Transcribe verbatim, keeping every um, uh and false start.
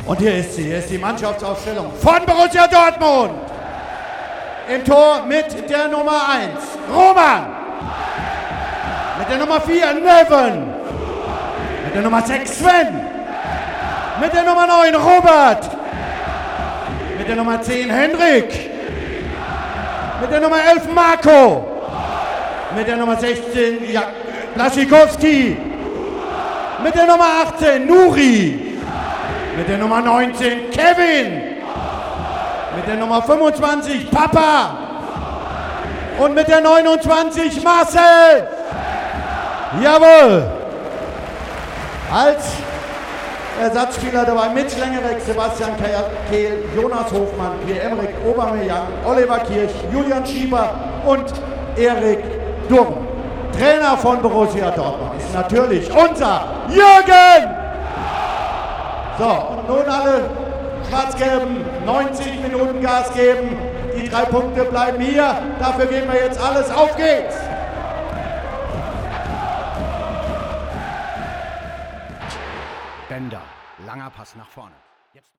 Und hier ist sie, hier ist die Mannschaftsaufstellung von Borussia Dortmund. Im Tor mit der Nummer eins, Roman. Mit der Nummer vier, Neven. Mit der Nummer sechs, Sven. Mit der Nummer neun, Robert. Mit der Nummer zehn, Hendrik. Mit der Nummer elf, Marco. Mit der Nummer sechzehn, ja, Blaschikowski. Mit der Nummer achtzehn, Nuri. Mit der Nummer neunzehn, Kevin. Mit der Nummer fünfundzwanzig, Papa. Und mit der neunundzwanzig, Marcel. Jawohl. Als Ersatzspieler dabei mit Längerek, Sebastian Kehl, Jonas Hofmann, Pierre-Emerick Aubameyang, Oliver Kirch, Julian Schieber und Erik Durm. Trainer von Borussia Dortmund ist natürlich unser Jürgen. So, und nun alle Schwarz-Gelben neunzig Minuten Gas geben. Die drei Punkte bleiben hier. Dafür geben wir jetzt alles. Auf geht's! Bender, langer Pass nach vorne. Jetzt